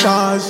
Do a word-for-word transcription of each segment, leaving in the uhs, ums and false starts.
change.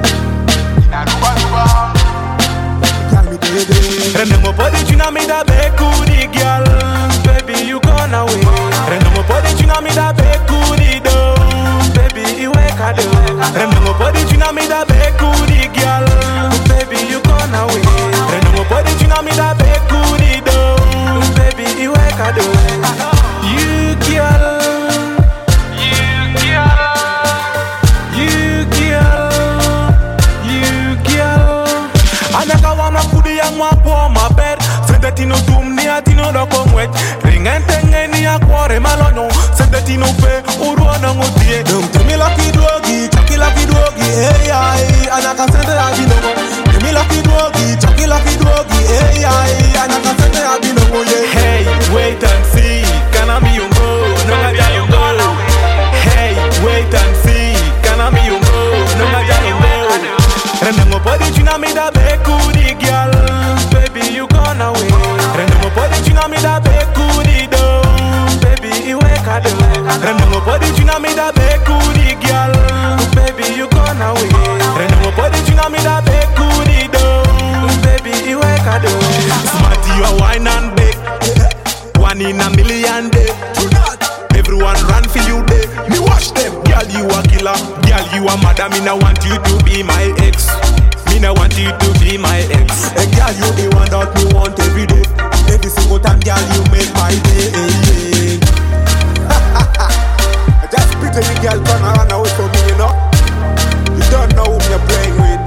Girl, me baby. Rendiamo un po' di tsunami da beccuri, girl. Baby, you gone away. Rendiamo un po' di tsunami da beccuri, do. Baby, you wake up, do. Rendiamo un po' di tsunami da beccuri, girl. Baby, you gone away. Rendiamo un po' di tsunami da beccuri, do. Baby, you wake up, do. You girl. You girl. You girl. You girl. Anaka wana kudi ya mwapo my bed. Sente tino tum ni atino do komwet. Ringente ngeni ya kware malonyo. Sente tino pe uruana ngotie. Dum tumi lucky doggy, chucky lucky doggy, hey ay. Anaka sente abinomo. Tumi lucky doggy, chucky lucky doggy, hey ay. Anaka sente abinomo yeah. Hey, wait and see. Can I be your go? No me be your go. Hey, wait and see. Can I be your go? No me be your go. Rendiamo po' di tsunami da beccuri, girl. Baby, you gone away. Rendiamo po' di tsunami da beccuri, do. Baby, you wake up, do. Rendiamo po' di tsunami da beccuri, girl. Baby, you gone away. Rendiamo po' di tsunami da beccuri, do. Baby, you wake up, do. Smarty, you a wine and bake. One in a million day. Everyone run for you day. Me watch them. Girl, you a killer. Girl, you a mother. Me now want you to be my ex. Me now want you to be my ex. Hey girl, you the one that me want every day. Every single time, girl, you make my day. Just pity the girl turn around away from me, you know. You don't know who you're playing with.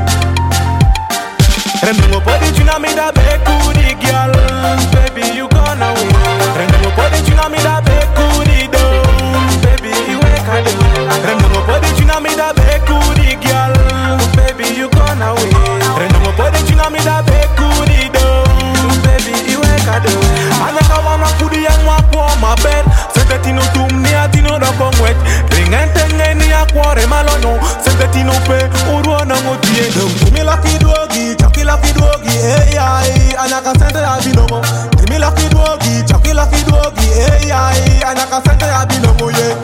Rendiamo po' di tsunami da beccuri, girl. Baby, you gone away. Rendiamo po' di tsunami da beccuri, do. Baby, you wake up, do. Rendiamo po' di tsunami da beccuri, girl. Baby, you gone away. Rendiamo po' di tsunami da beccuri, do. Baby, you wake up, do. Anaka wana kudi ya mwapo my bed. Sente tino tum ni atino do komwet. Ringente ngeni ya kware malonyo. Sente tino pe uruana ngotie. Dum tumi lucky doggy, chucky lucky doggy, hey ay. Anaka sente abinomo. Tumi lucky doggy, chucky lucky doggy, hey ay. Anaka sente abinomo yeah.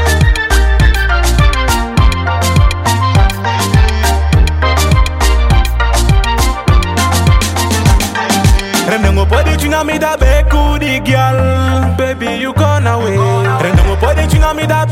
Rendiamo po' di tsunami da beccuri, girl. Baby, you gone away. Rendiamo po' di tsunami da